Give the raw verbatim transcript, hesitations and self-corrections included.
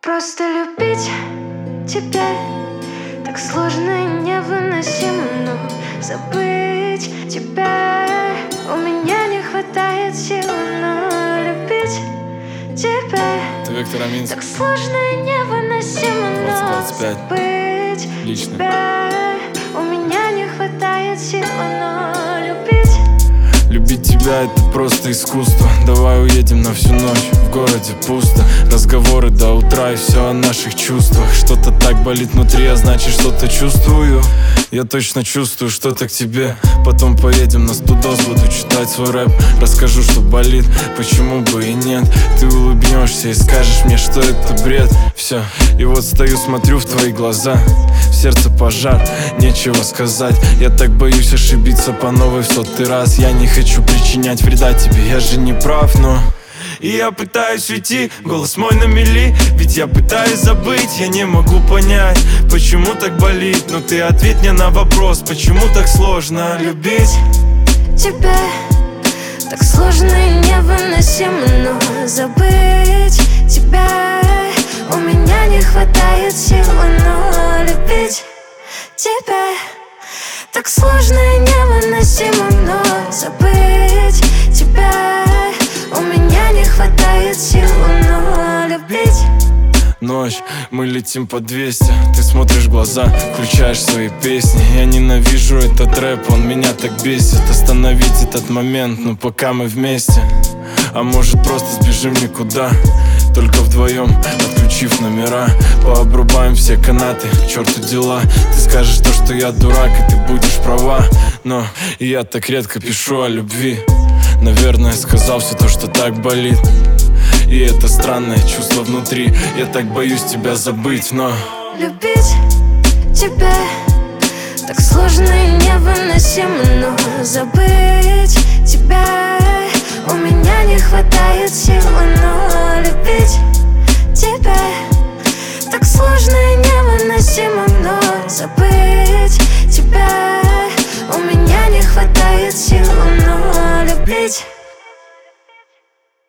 Просто любить тебя так сложно и невыносимо, но забыть тебя у меня не хватает сил, но любить тебя так сложно и невыносимо, но забыть Лично. тебя у меня не хватает сил, но любить. Любить тебя — это просто искусство. Давай уедем на всю ночь, в городе пусто. Разговоры до утра и все о наших чувствах. Что-то так болит внутри, а значит что-то чувствую. Я точно чувствую что-то к тебе. Потом поедем на студос, буду читать свой рэп. Расскажу, что болит, почему бы и нет. Ты улыбнешься и скажешь мне, что это бред. Все, и вот стою, смотрю в твои глаза. В сердце пожар, нечего сказать. Я так боюсь ошибиться по новой в сотый раз. Я не хочу причинять вреда тебе, я же не прав, но... И я пытаюсь уйти, голос мой на мели. Ведь я пытаюсь забыть, я не могу понять, почему так болит. Но ты ответь мне на вопрос, почему так сложно любить тебя так сложно и невыносимо, но забыть тебя у меня не хватает сил, но любить тебя так сложно и невыносимо, но забыть тебя у меня не хватает сил, но любить. Ночь, мы летим по двести. Ты смотришь в глаза, включаешь свои песни. Я ненавижу этот рэп, он меня так бесит. Остановить этот момент, ну пока мы вместе. А может просто сбежим никуда, только вдвоем, отключив номера. Пообрубаем все канаты, к черту дела. Ты скажешь то, что я дурак, и ты будешь права. Но я так редко пишу о любви. Наверное, сказал все то, что так болит. И это странное чувство внутри. Я так боюсь тебя забыть, но... Любить тебя так сложно и невыносимо, но забыть